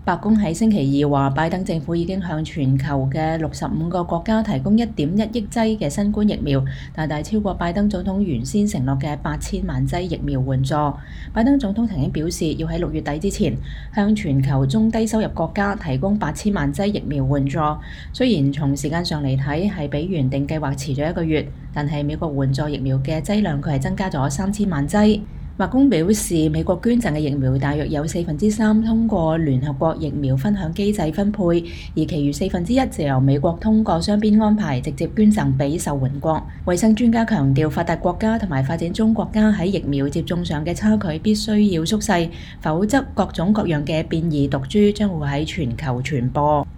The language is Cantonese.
白宮喺星期二話，拜登政府已經向全球嘅65個國家提供1.1億劑嘅新冠疫苗，大大超過拜登總統原先承諾嘅8000萬劑疫苗援助。拜登總統曾經表示，要喺6月底之前向全球中低收入國家提供8000萬劑疫苗援助。雖然從時間上嚟睇係比原定計劃遲咗1個月，但係美國援助疫苗嘅劑量佢係增加咗3000萬劑。白宮表示，美國捐贈嘅疫苗大約有3/4通過聯合國疫苗分享機制分配，而其餘1/4就由美國通過雙邊安排直接捐贈俾受援國。衛生專家強調，發達國家同埋發展中國家喺疫苗接種上嘅差距必須要縮細，否則各種各樣嘅變異毒株將會喺全球傳播。